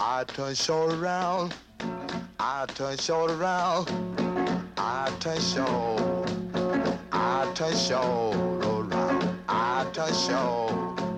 I turn short around, I turn short around, I turn short, I turn short around, I turn short.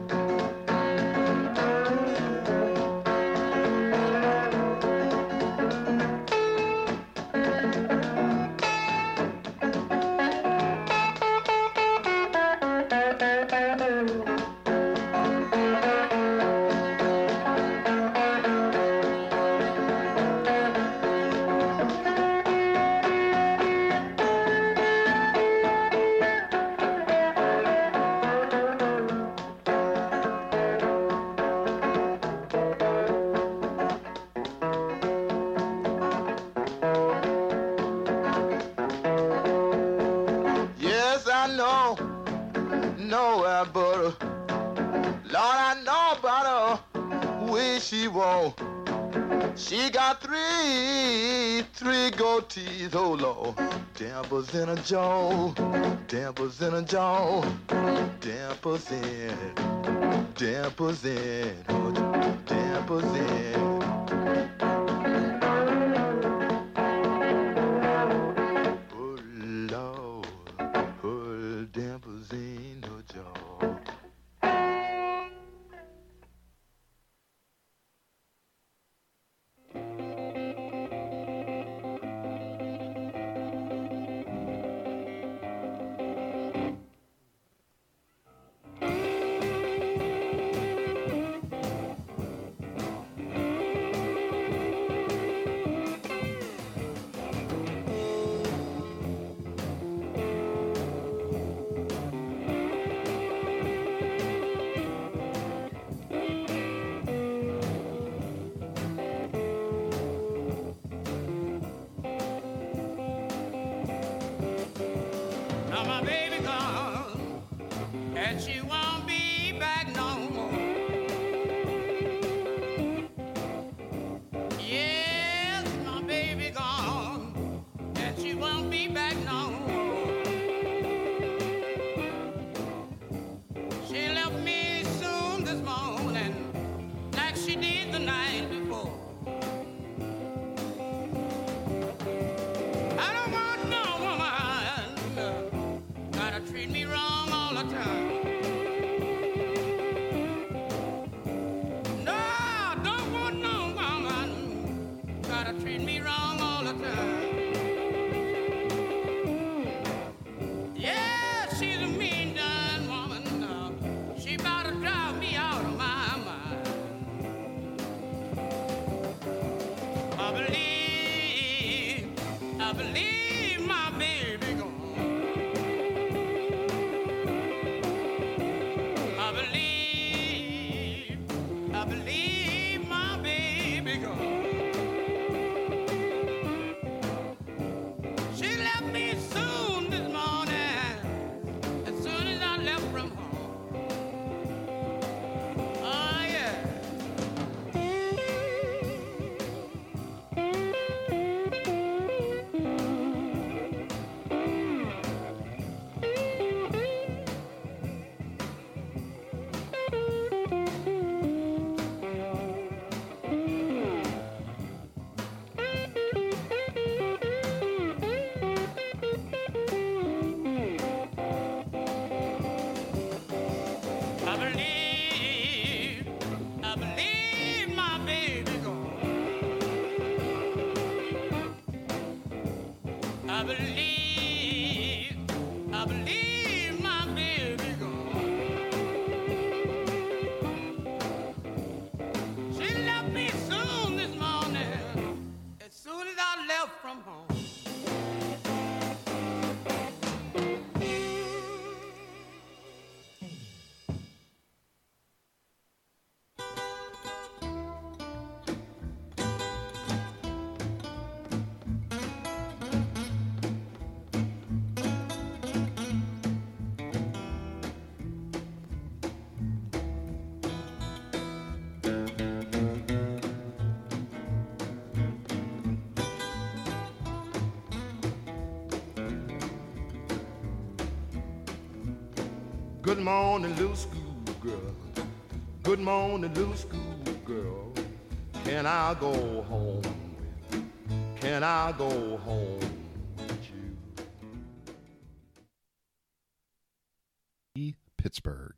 Nowhere but Lord, I know about her way she walk. She got three gold teeth, oh Lord. Dimples in her jaw, dimples in her jaw, dimples in, dimples in, oh, dimples in. Good morning, little schoolgirl. Good morning, little schoolgirl. Can I go home? Can I go home with you? Pittsburgh.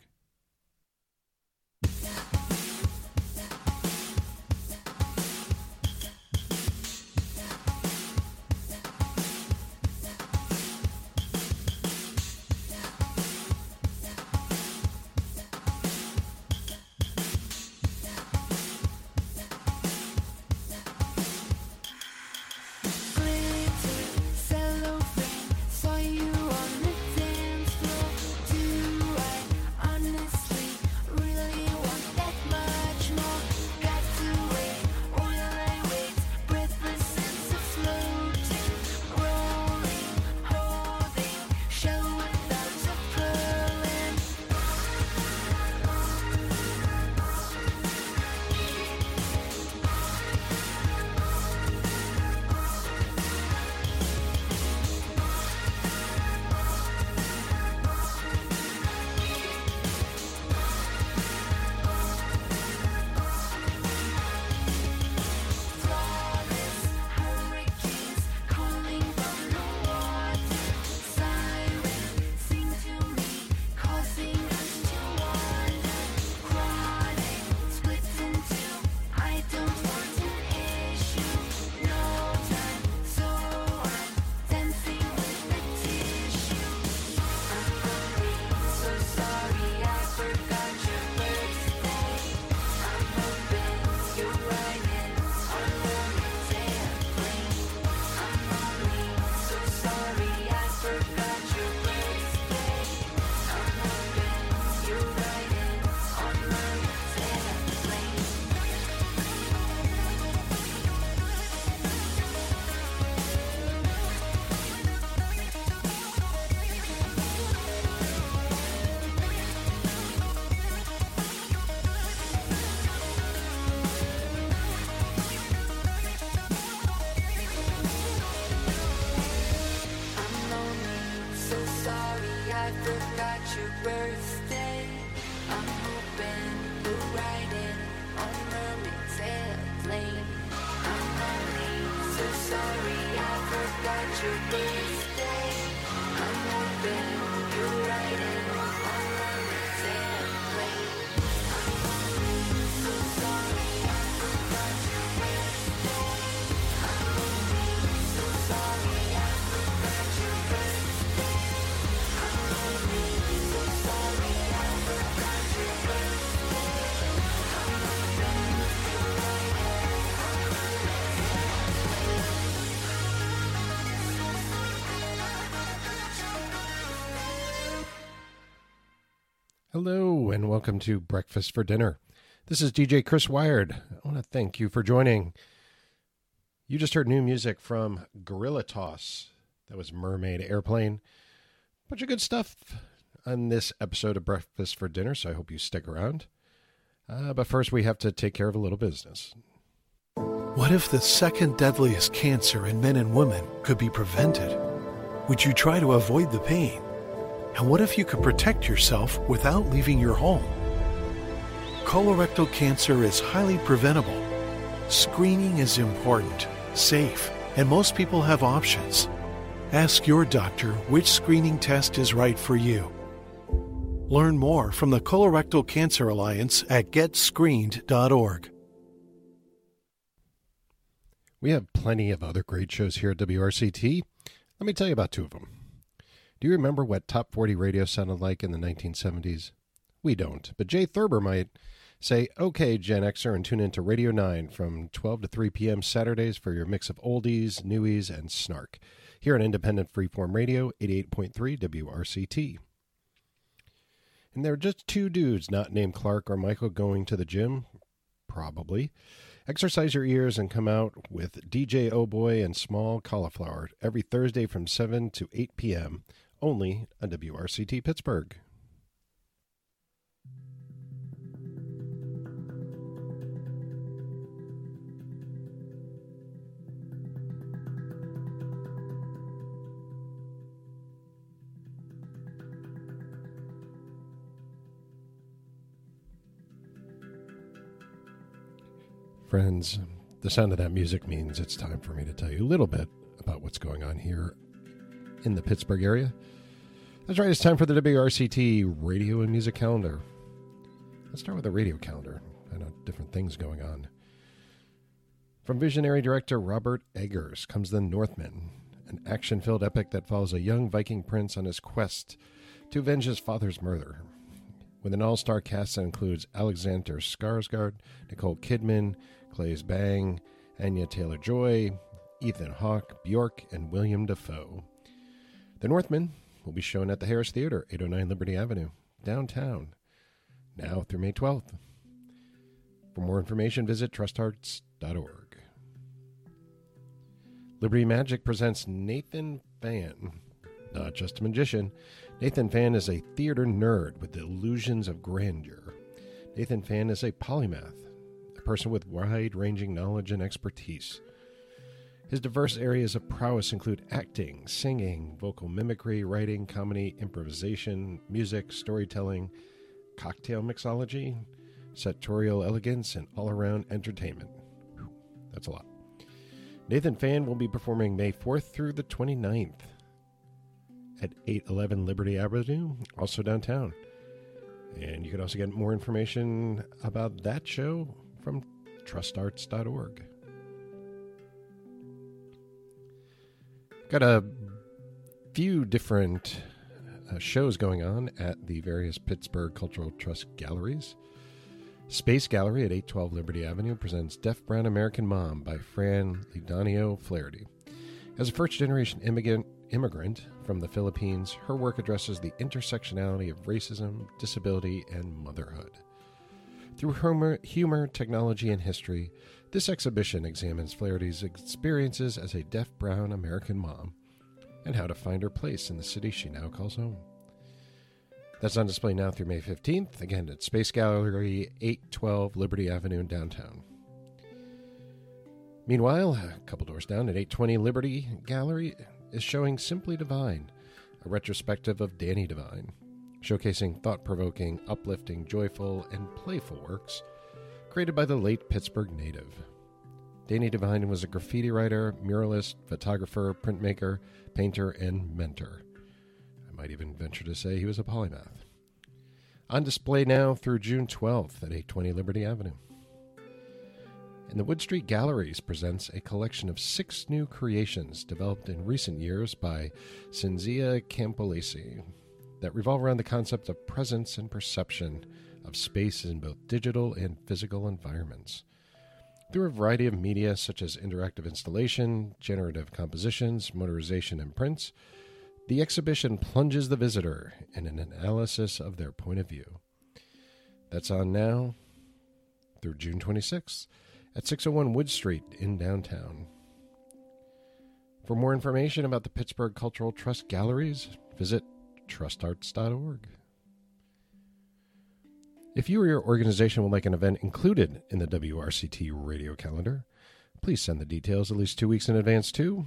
Hello, and welcome to Breakfast for Dinner. This is DJ Chris Wired. I want to thank you for joining. You just heard new music from Gorilla Toss. That was Mermaid Airplane. Bunch of good stuff on this episode of Breakfast for Dinner, so I hope you stick around. But first, we have to take care of a little business. What if the second deadliest cancer in men and women could be prevented? Would you try to avoid the pain? And what if you could protect yourself without leaving your home? Colorectal cancer is highly preventable. Screening is important, safe, and most people have options. Ask your doctor which screening test is right for you. Learn more from the Colorectal Cancer Alliance at getscreened.org. We have plenty of other great shows here at WRCT. Let me tell you about two of them. Do you remember what Top 40 radio sounded like in the 1970s? We don't, but Jay Thurber might. Say, okay, Gen Xer, and tune into Radio 9 from 12 to 3 p.m. Saturdays for your mix of oldies, newies, and snark. Here on Independent Freeform Radio, 88.3 WRCT. And there are just two dudes not named Clark or Michael going to the gym? Probably. Exercise your ears and come out with DJ Oh Boy and Small Cauliflower every Thursday from 7 to 8 p.m. only on WRCT Pittsburgh. Friends, the sound of that music means it's time for me to tell you a little bit about what's going on here in the Pittsburgh area. That's right, it's time for the WRCT Radio and Music Calendar. Let's start with the radio calendar. I know different things going on. From visionary director Robert Eggers comes The Northman, an action-filled epic that follows a young Viking prince on his quest to avenge his father's murder. With an all-star cast that includes Alexander Skarsgård, Nicole Kidman, Claes Bang, Anya Taylor-Joy, Ethan Hawke, Bjork, and William Dafoe. The Northman will be shown at the Harris Theater, 809 Liberty Avenue, downtown, now through May 12th. For more information, visit trustarts.org. Liberty Magic presents Nathan Fan. Not just a magician, Nathan Fan is a theater nerd with illusions of grandeur. Nathan Fan is a polymath, a person with wide-ranging knowledge and expertise. His diverse areas of prowess include acting, singing, vocal mimicry, writing, comedy, improvisation, music, storytelling, cocktail mixology, sartorial elegance, and all-around entertainment. Whew, that's a lot. Nathan Fan will be performing May 4th through the 29th at 811 Liberty Avenue, also downtown. And you can also get more information about that show from trustarts.org. Got a few different shows going on at the various Pittsburgh Cultural Trust galleries. Space Gallery at 812 Liberty Avenue presents Deaf Brown American Mom by Fran Lidanio Flaherty. As a first-generation immigrant from the Philippines, her work addresses the intersectionality of racism, disability, and motherhood. Through humor, technology, and history, this exhibition examines Flaherty's experiences as a deaf brown American mom and how to find her place in the city she now calls home. That's on display now through May 15th, again at Space Gallery, 812 Liberty Avenue in downtown. Meanwhile, a couple doors down at 820 Liberty Gallery is showing Simply Divine, a retrospective of Danny Divine, showcasing thought-provoking, uplifting, joyful, and playful works created by the late Pittsburgh native. Danny Divine was a graffiti writer, muralist, photographer, printmaker, painter, and mentor. I might even venture to say he was a polymath. On display now through June 12th at 820 Liberty Avenue. And the Wood Street Galleries presents a collection of 6 new creations developed in recent years by Cinzia Campolesi that revolve around the concept of presence and perception of space in both digital and physical environments. Through a variety of media such as interactive installation, generative compositions, motorization, and prints, the exhibition plunges the visitor in an analysis of their point of view. That's on now through June 26th at 601 Wood Street in downtown. For more information about the Pittsburgh Cultural Trust galleries, visit trustarts.org. If you or your organization would like an event included in the WRCT radio calendar, please send the details at least 2 weeks in advance to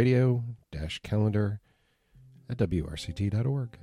radio-calendar@wrct.org.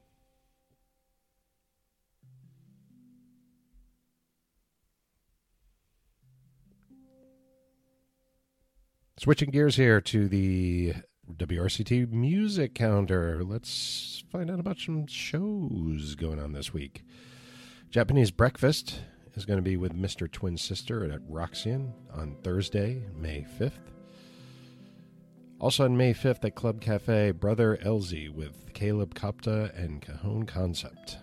Switching gears here to the WRCT music calendar. Let's find out about some shows going on this week. Japanese Breakfast is going to be with Mr. Twin Sister at Roxy on Thursday, May 5th. Also on May 5th at Club Cafe, Brother Elzy with Caleb Kopta and Cajon Concept.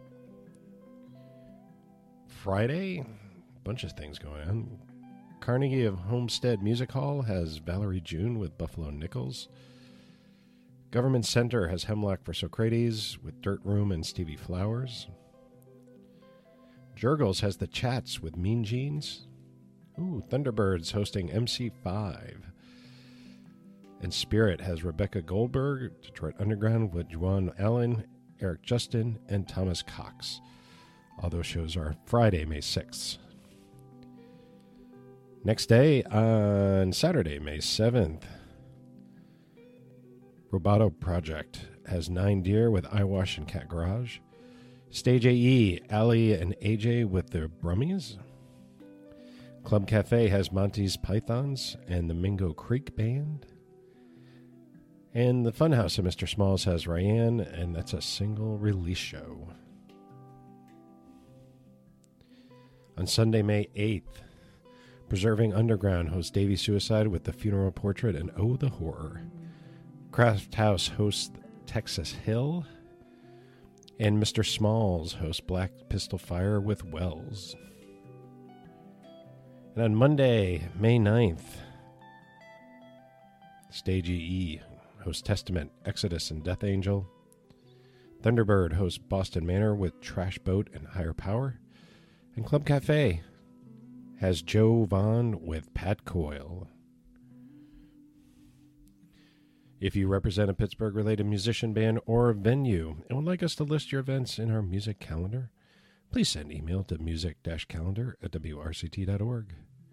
Friday, a bunch of things going on. Carnegie of Homestead Music Hall has Valerie June with Buffalo Nichols. Government Center has Hemlock for Socrates with Dirt Room and Stevie Flowers. Jurgles has The Chats with Mean Jeans. Thunderbirds hosting MC5. And Spirit has Rebecca Goldberg, Detroit Underground with Juwan Allen, Eric Justin, and Thomas Cox. All those shows are Friday, May 6th. Next day, on Saturday, May 7th, Roboto Project has Nine Deer with Eyewash and Cat Garage. Stage AE, Ali and AJ with the Brummies. Club Cafe has Monty's Pythons and the Mingo Creek Band. And the Funhouse at Mr. Smalls has Ryan, and that's a single release show. On Sunday, May 8th, Preserving Underground hosts Davey Suicide with The Funeral Portrait and Oh the Horror. Craft House hosts Texas Hill. And Mr. Smalls hosts Black Pistol Fire with Wells. And on Monday, May 9th, Stage EE hosts Testament, Exodus, and Death Angel. Thunderbird hosts Boston Manor with Trash Boat and Higher Power. And Club Cafe has Joe Vaughn with Pat Coyle. If you represent a Pittsburgh-related musician, band, or venue and would like us to list your events in our music calendar, please send email to music-calendar@wrct.org.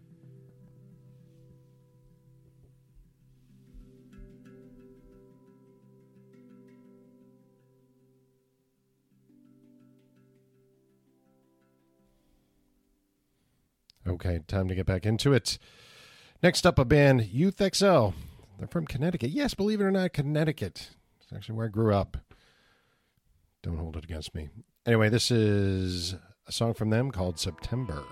Okay, time to get back into it. Next up, a band, Youth XL. They're from Connecticut. Yes, believe it or not, Connecticut. It's actually where I grew up. Don't hold it against me. Anyway, this is a song from them called September.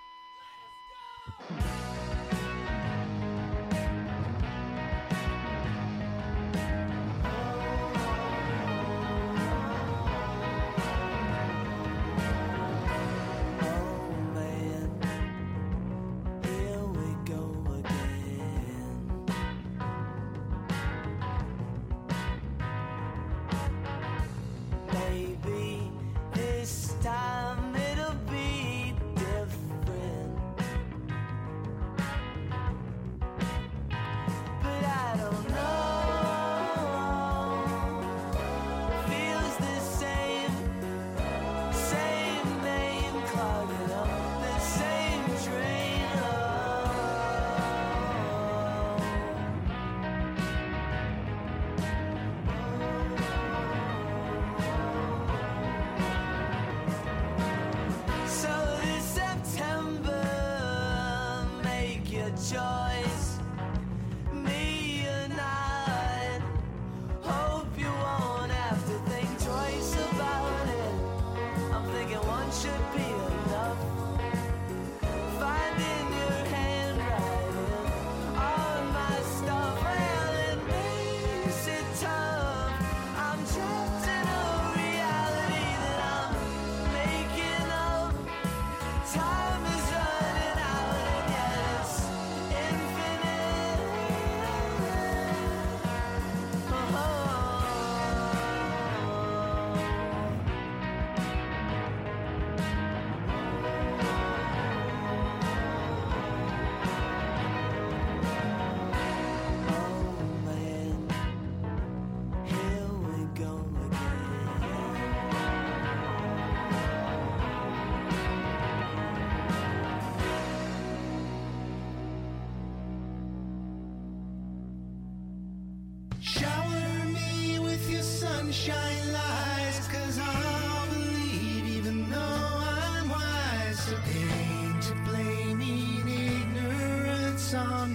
Sunshine lies, 'cause I'll believe even though I'm wise. So pain to blaming ignorance on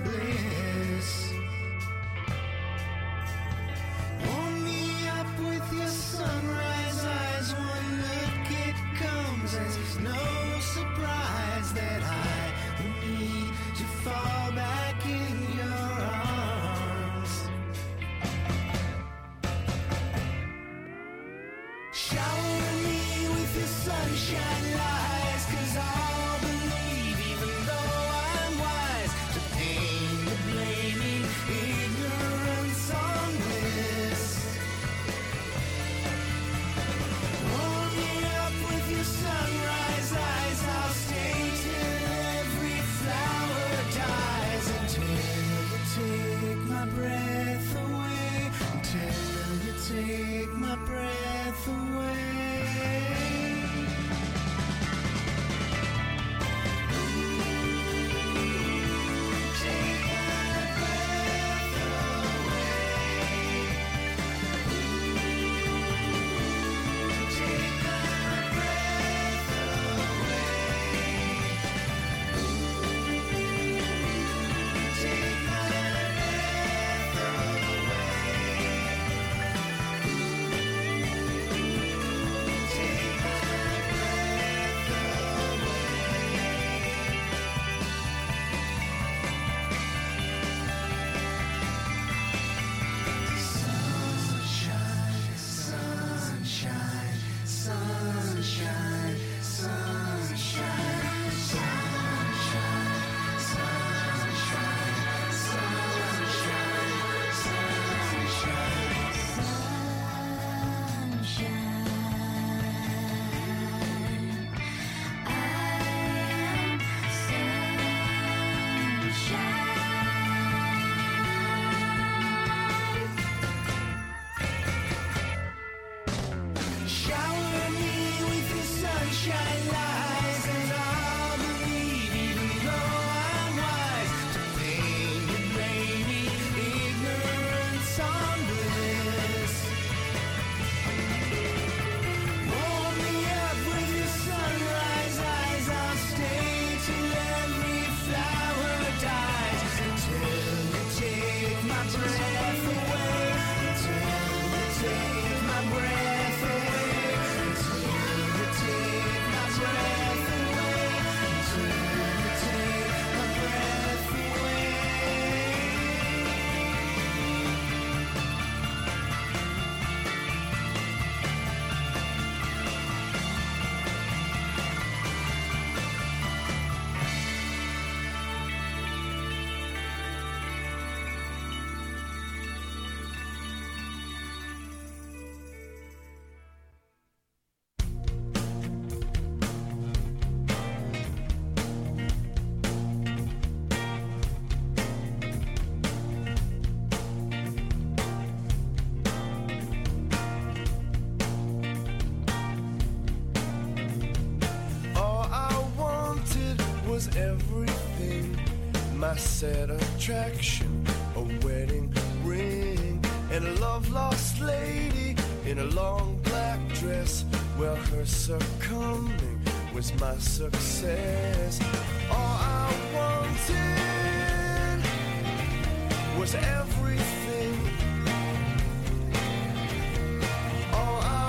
bliss. Warm me up with your sunrise eyes. One look it comes as it's no surprise that I will need to fall back in your arms. Shower me with your sunshine lies, 'cause I'll believe even though I'm wise. To pain my sad attraction, a wedding ring, and a love-lost lady in a long black dress. Well, her succumbing was my success. All I wanted was everything. All I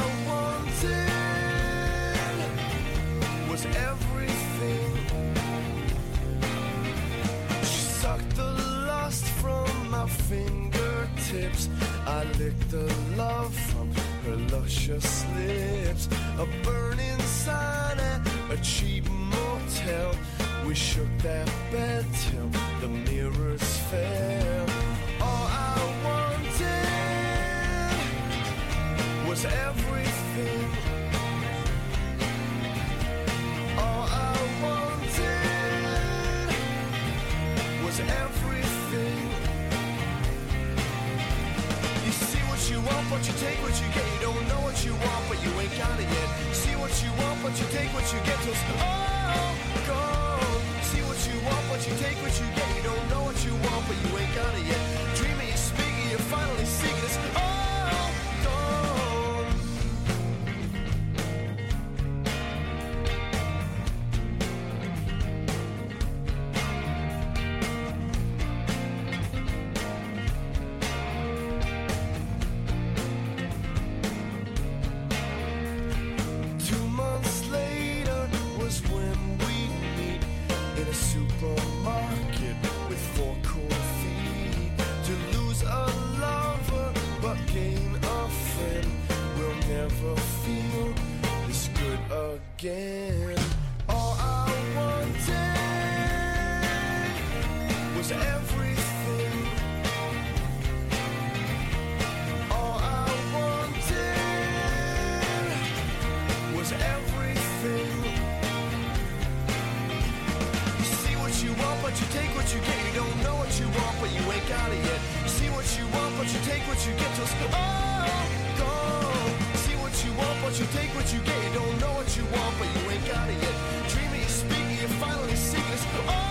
wanted was everything. She sucked the lust from my fingertips. I licked the love from her luscious lips. A burning sign at a cheap motel. We shook that bed till the mirrors fell. All I wanted was everything. All I wanted was everything. You see what you want, but you take what you get. You don't know what you want, but you ain't got it yet. See what you want, but you take what you get till it's all gone. See what you want, but you take what you get. You don't know what you want, but you ain't got it yet. Dreaming, you're speaking, you're finally seeking. It's all gone. Supermarket with 4 cold feet. To lose a lover but gain a friend. We'll never feel this good again. All I wanted was everything. All I wanted was everything. You want, but you take what you get. You don't know what you want, but you ain't got it yet. You see what you want, but you take what you get till it's all gone. See what you want, but you take what you get. You don't know what you want, but you ain't got it yet. Dreaming, you're speaking, you're finally seeking. It's all gone.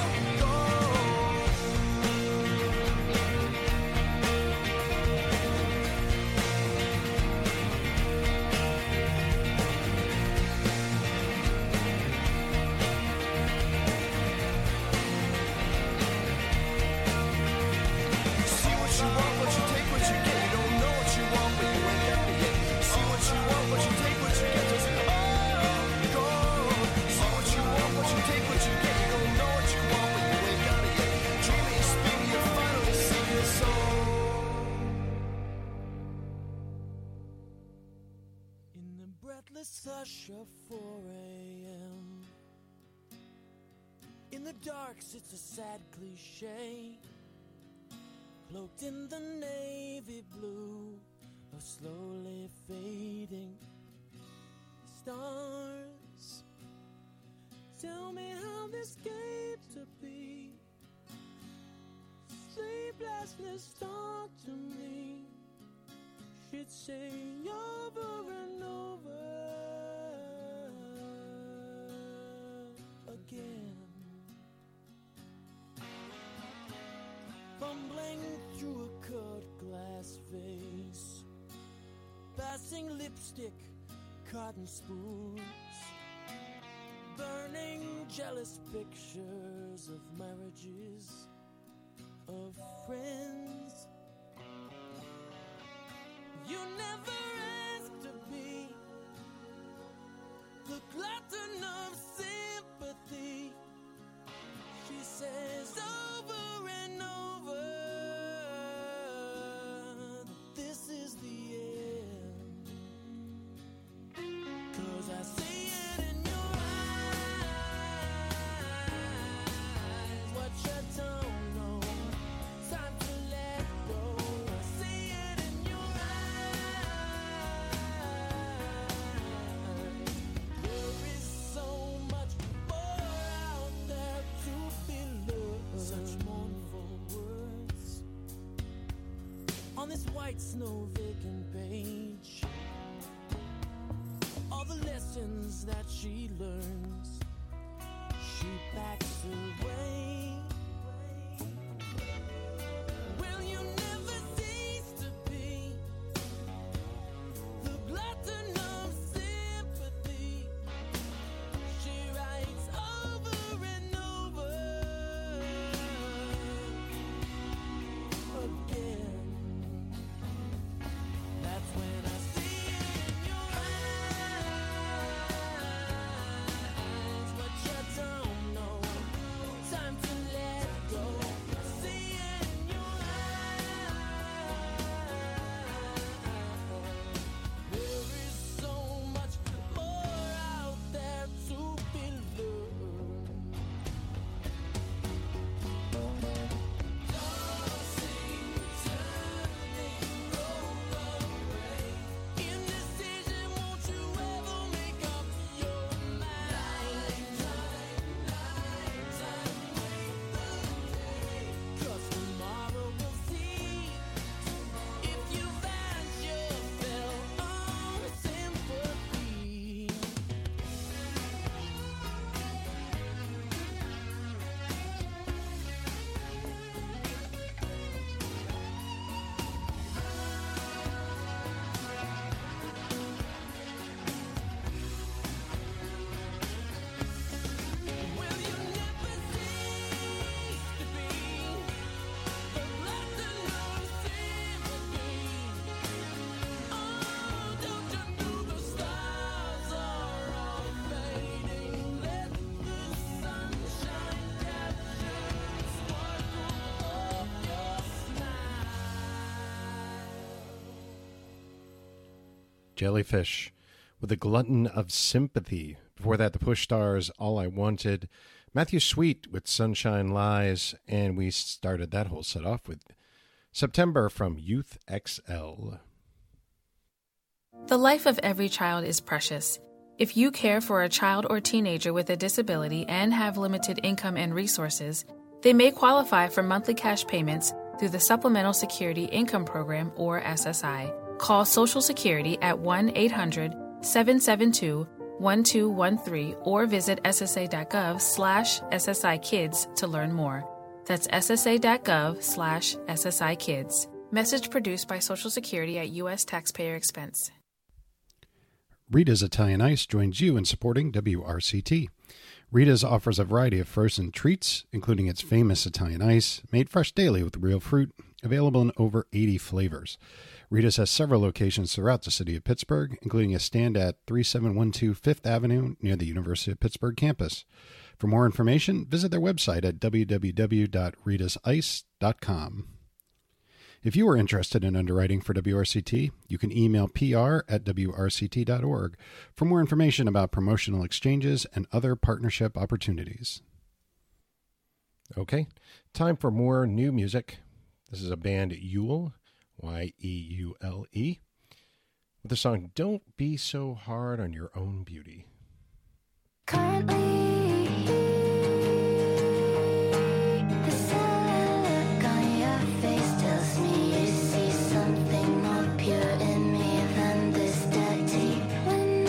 Hush of 4 a.m. In the darks, it's a sad cliche. Cloaked in the navy blue of slowly fading stars. Tell me how this came to be. Sleeplessness talk to me. She'd say over and over again. Fumbling through a cut glass vase, passing lipstick, cotton spools, burning jealous pictures of marriages, of friends. You never asked to be the glutton of sympathy. She says over and over that this is the end. 'Cause I see it in your eyes. What you don't know, time to let go. I see it in your eyes. There is so much more out there to be learned. Such mournful words on this white snow vacant page. All the lessons that she learns, she packs away. Jellyfish with a glutton of sympathy. Before that, the Push Stars, All I Wanted. Matthew Sweet with Sunshine Lies. And we started that whole set off with September from Youth XL. The life of every child is precious. If you care for a child or teenager with a disability and have limited income and resources, they may qualify for monthly cash payments through the Supplemental Security Income Program, or SSI. Call Social Security at 1-800-772-1213 or visit ssa.gov/SSI-Kids to learn more. That's ssa.gov/SSI-Kids. Message produced by Social Security at U.S. taxpayer expense. Rita's Italian Ice joins you in supporting WRCT. Rita's offers a variety of frozen treats, including its famous Italian Ice, made fresh daily with real fruit, available in over 80 flavors. Rita's has several locations throughout the city of Pittsburgh, including a stand at 3712 Fifth Avenue near the University of Pittsburgh campus. For more information, visit their website at www.ritasice.com. If you are interested in underwriting for WRCT, you can email pr@wrct.org for more information about promotional exchanges and other partnership opportunities. Okay, time for more new music. This is a band Yule, Y-E-U-L-E, with the song Don't Be So Hard on Your Own Beauty. Currently, the silent look on your face tells me you see something more pure in me than this dirty. When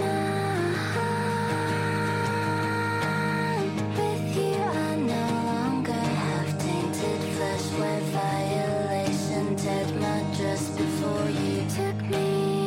I'm with you, I no longer have tainted flesh where violation teared my dress before you took me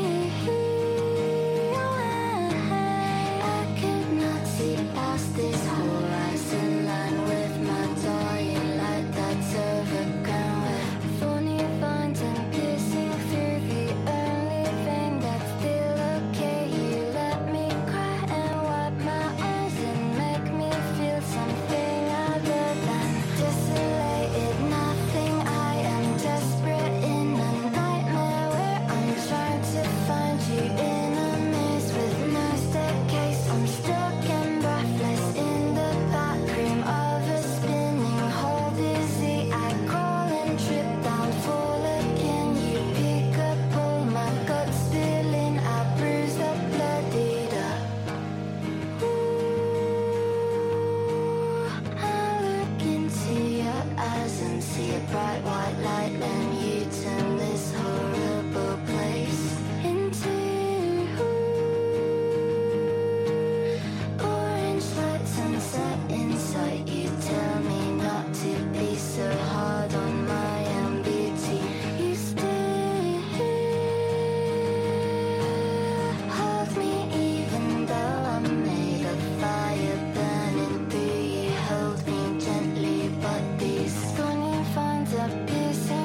away. I could not see past this horizon line with my dying light that's overgrown with thorny vines and piercing through the only thing that's still okay. You let me cry and wipe my eyes and make me feel something other than desolated nothing. I am desperate in a nightmare where I'm trying to find you in a maze with no staircase. I'm stuck and breathless in the back room of a spinning hole dizzy. I crawl and trip down, fall again. You pick up all my guts spilling. I bruise up, bloodied up. I look into your eyes and see a bright white light, and you turn this horrible place into orange light sunset inside. You tell me not to be so hard on my own beauty. You still hold me even though I'm made of fire burning through you. Hold me gently, but these thorny vines are piercing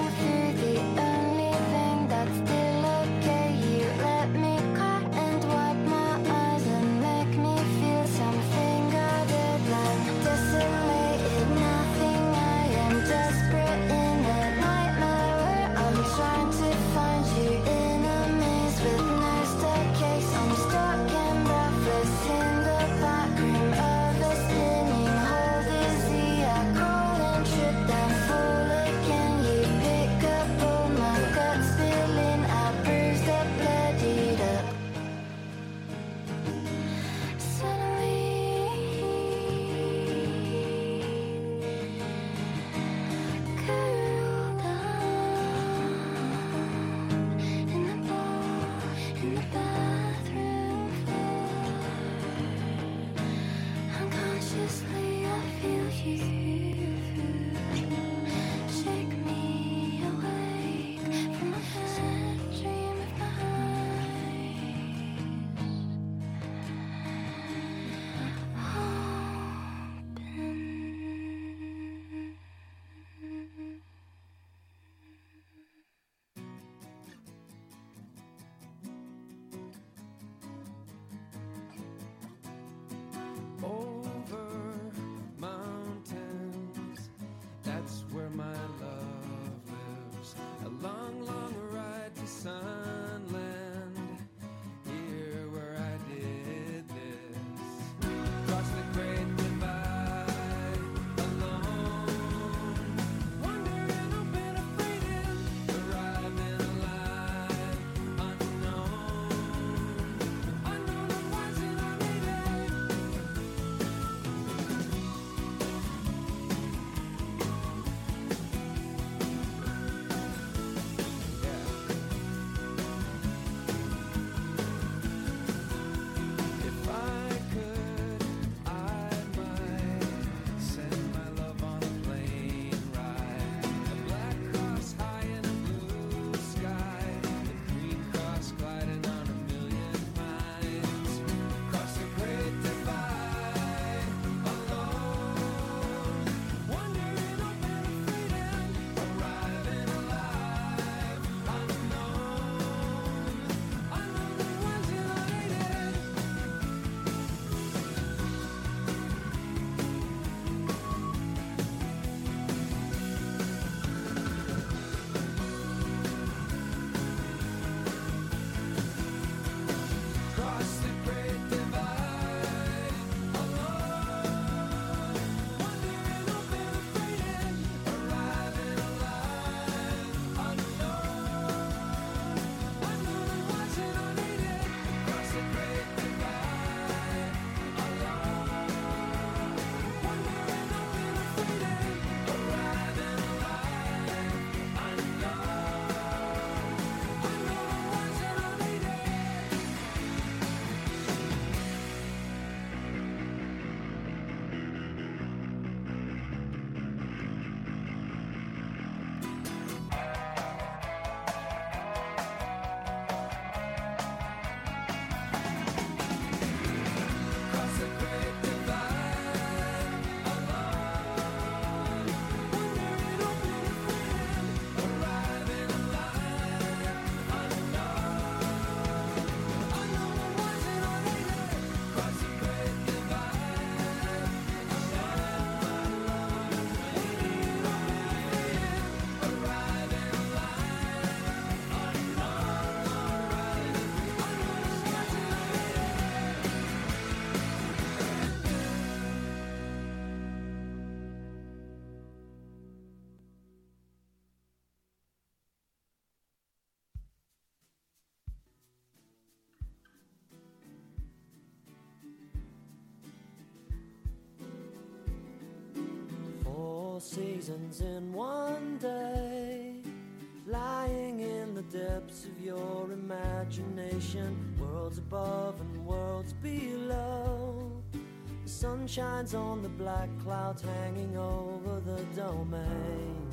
seasons in one day, lying in the depths of your imagination, worlds above and worlds below. The sun shines on the black clouds hanging over the domain.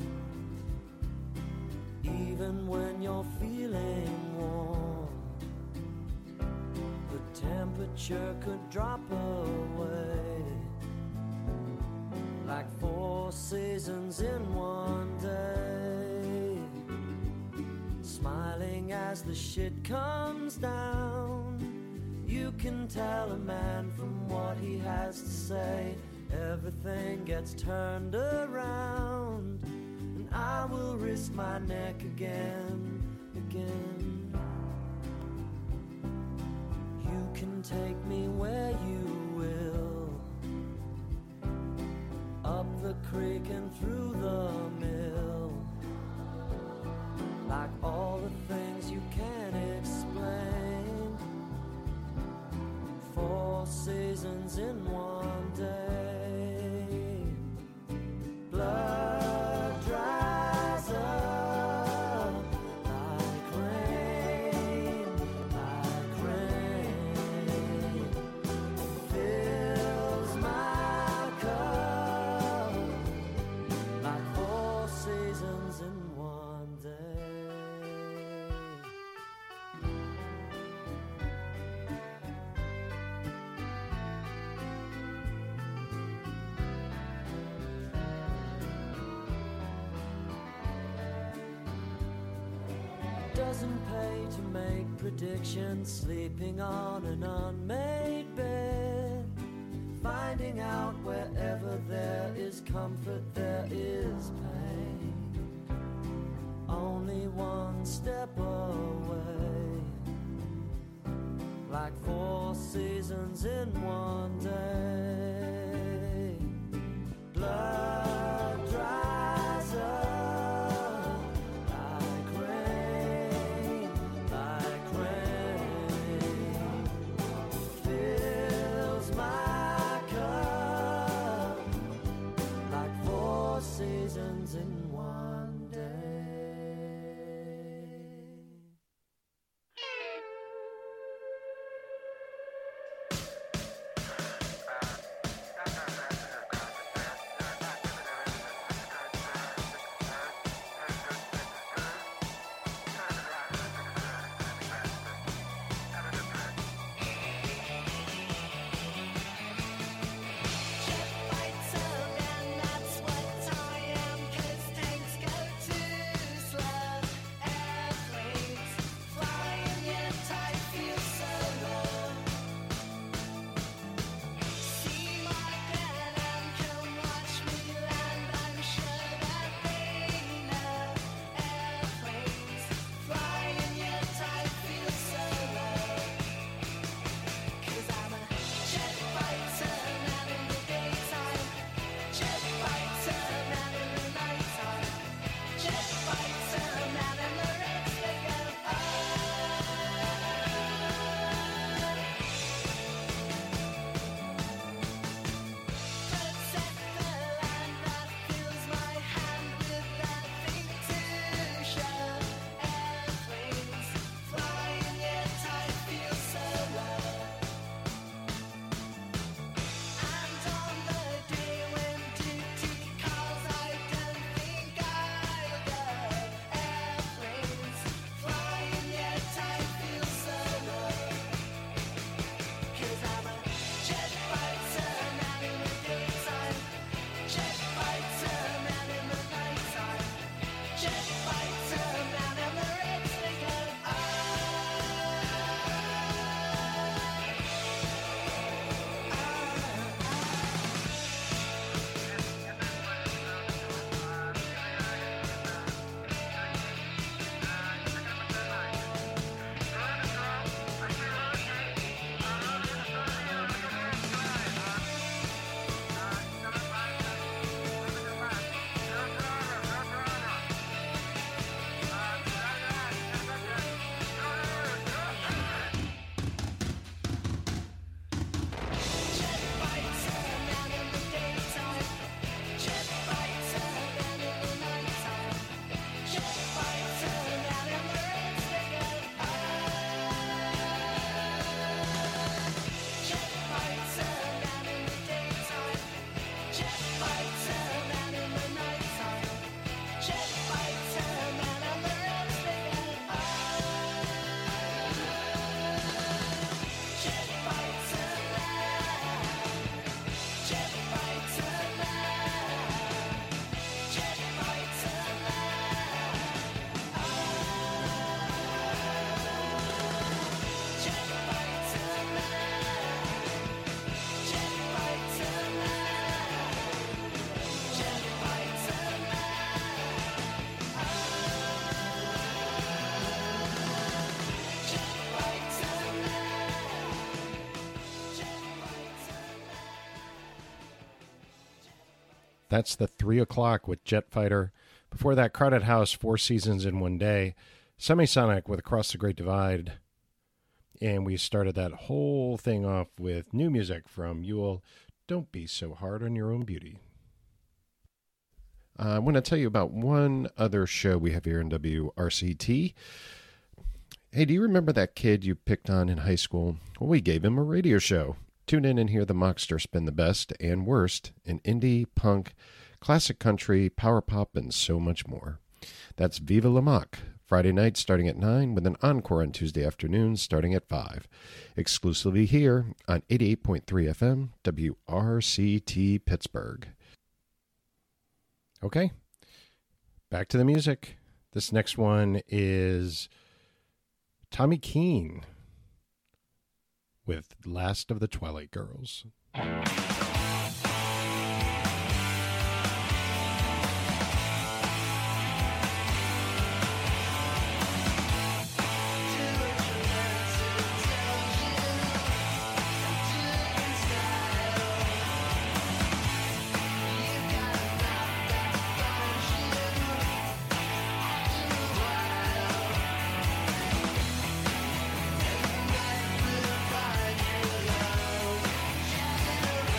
Even when you're feeling warm, the temperature could drop away, like 4 seasons in one day. Smiling as the shit comes down, you can tell a man from what he has to say. Everything gets turned around, and I will risk my neck again. You can take me where you will, up the creek and through the mill, like all the things you can't explain. 4 seasons in one day. Blood dries up like rain, fills my cup, like 4 seasons in one day. Doesn't pay to make predictions, sleeping on an unmade bed, finding out wherever there is comfort there is pain, only one step away, like 4 seasons in one day. Blood dries up like rain, fills my cup, like 4 seasons in one day. That's the 3 o'clock with Jet Fighter. Before that, Crowded House, 4 Seasons in One Day. Semisonic with Across the Great Divide. And we started that whole thing off with new music from Yule, Don't Be So Hard on Your Own Beauty. I want to tell you about one other show we have here in WRCT. Hey, do you remember that kid you picked on in high school? Well, we gave him a radio show. Tune in and hear the Mockster spin the best and worst in indie, punk, classic country, power pop, and so much more. That's Viva La Mock, Friday night starting at 9 with an encore on Tuesday afternoons starting at 5. Exclusively here on 88.3 FM, WRCT Pittsburgh. Okay, back to the music. This next one is Tommy Keene with Last of the Twilight Girls. Shining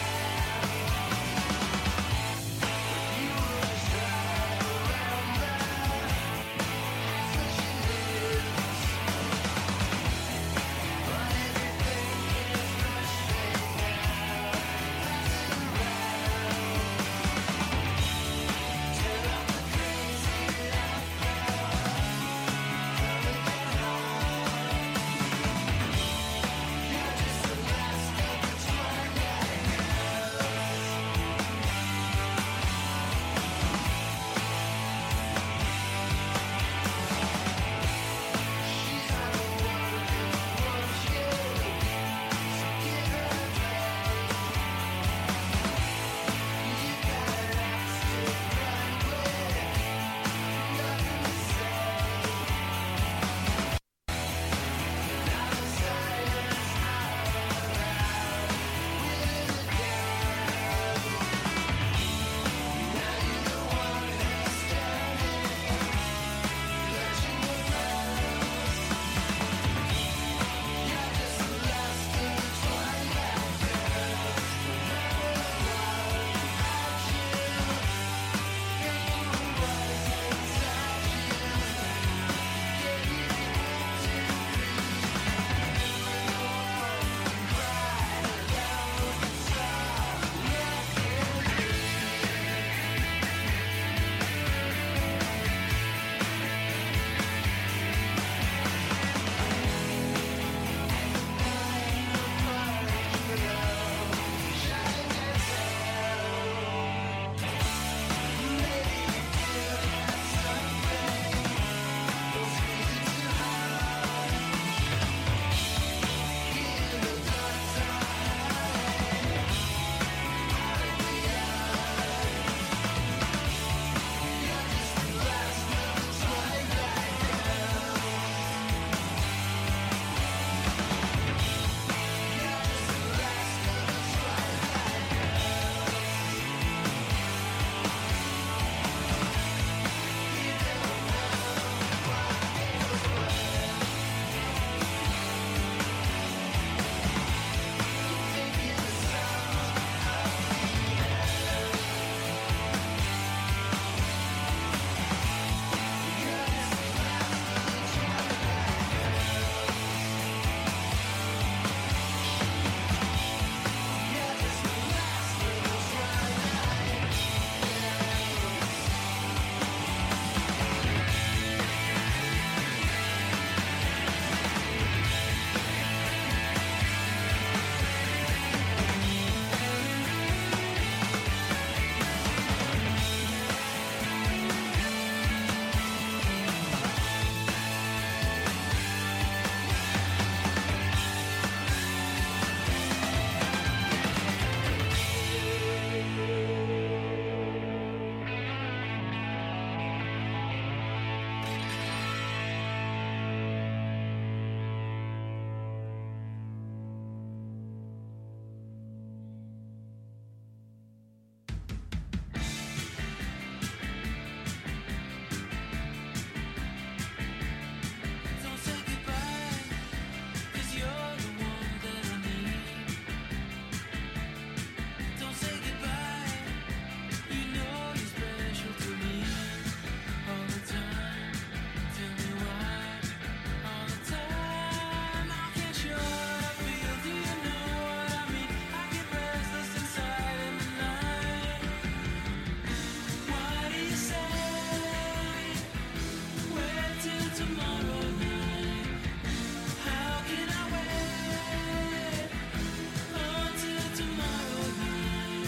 tomorrow night? How can I wait until tomorrow night?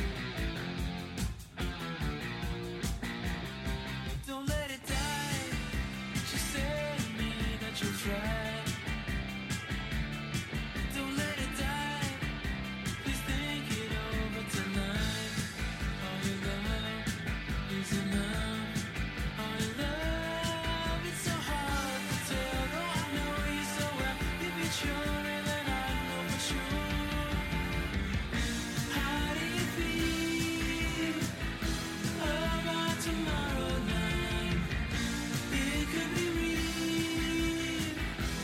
Don't let it die. She said to me that you'll try. Don't let it die. Please think it over tonight. All your love is enough. All your love, it's so hard to tell. Though I know you so well. If you're sure, then I know for sure. How do you feel about tomorrow night? It could be real,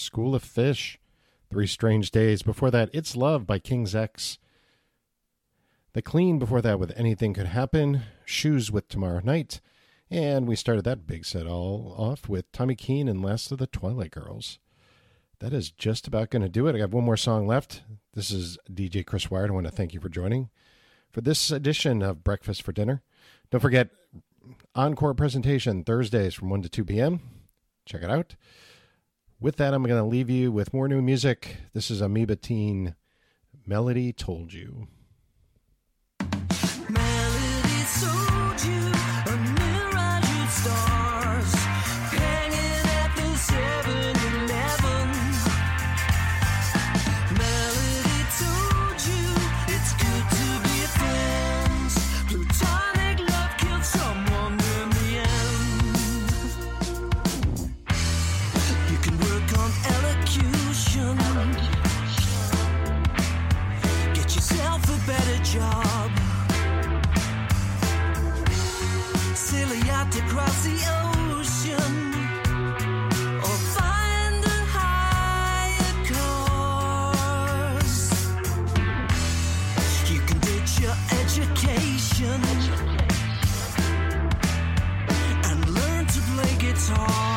School of Fish. 3 Strange Days. Before that, It's Love by King's X. The Clean before that with Anything Could Happen. Shoes with Tomorrow Night. And we started that big set all off with Tommy Keene and Last of the Twilight Girls. That is just about going to do it. I got one more song left. This is DJ Chris Wired. I want to thank you for joining for this edition of Breakfast for Dinner. Don't forget, encore presentation Thursdays from 1 to 2 p.m. Check it out. With that, I'm going to leave you with more new music. This is Amoeba Teen, Melody Told You. Melody told you a mirage of stars hanging at the 7-Eleven. Melody told you it's good to be friends. Platonic love killed someone in the end. You can work on elocution, get yourself a better job. Sail a yacht across the ocean, or find a higher course. You can ditch your education and learn to play guitar.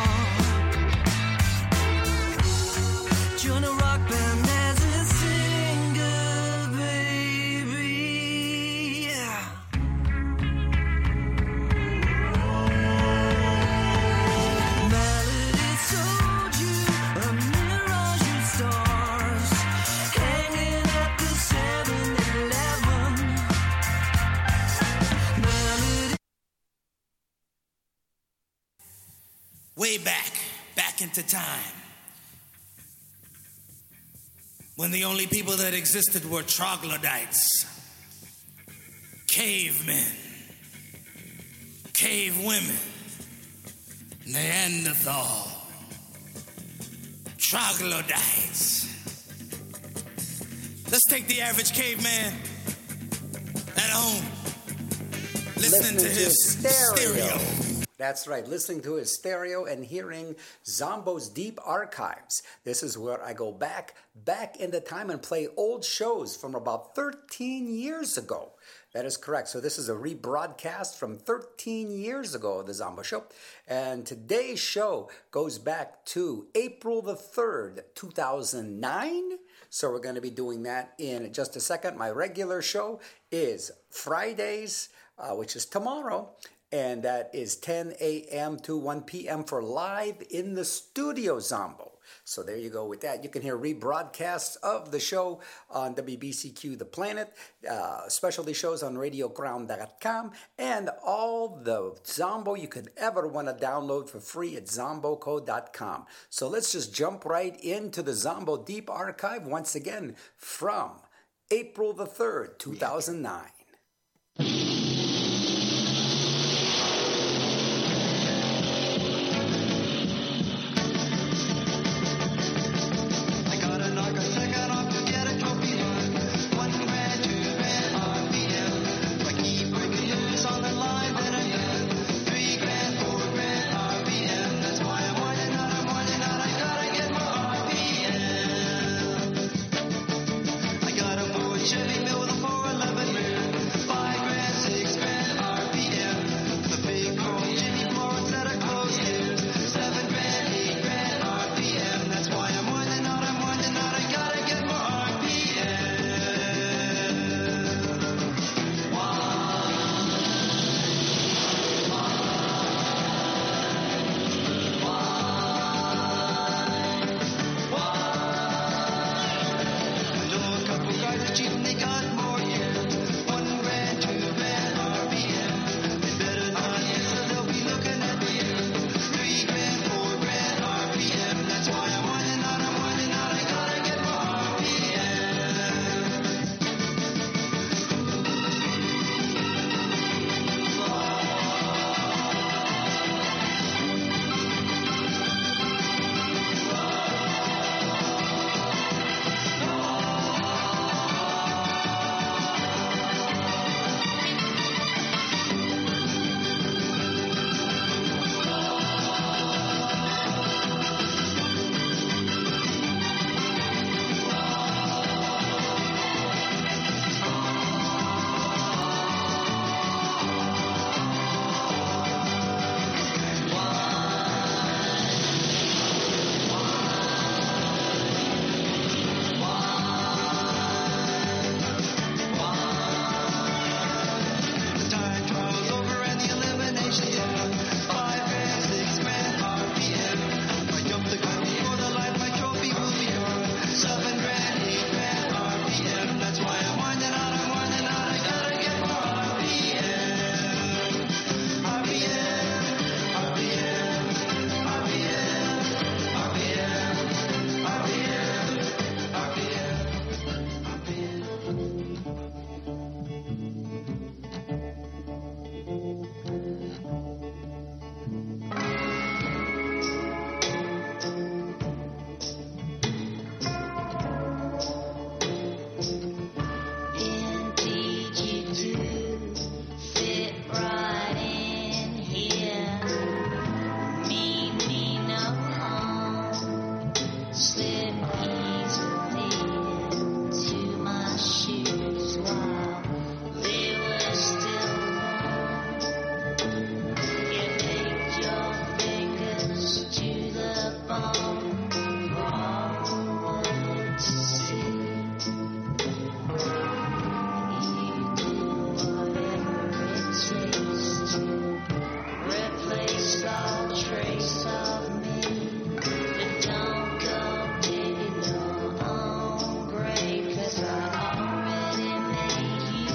Join a rock band as a singer, baby. Melody told you a mirage of stars hanging at the 7-Eleven. Melody. Way back into time, when the only people that existed were troglodytes, cavemen, cave women, Neanderthal, troglodytes. Let's take the average caveman at home, listening to his stereo. That's right, listening to his stereo and hearing Zombo's Deep Archives. This is where I go back in the time and play old shows from about 13 years ago. That is correct. So this is a rebroadcast from 13 years ago of the Zombo Show. And today's show goes back to April the 3rd, 2009. So we're going to be doing that in just a second. My regular show is Fridays, which is tomorrow. And that is 10 a.m. to 1 p.m. for Live in the Studio Zombo. So there you go with that. You can hear rebroadcasts of the show on WBCQ The Planet, specialty shows on RadioGround.com, and all the Zombo you could ever want to download for free at ZomboCode.com. So let's just jump right into the Zombo Deep Archive once again from April the 3rd, 2009.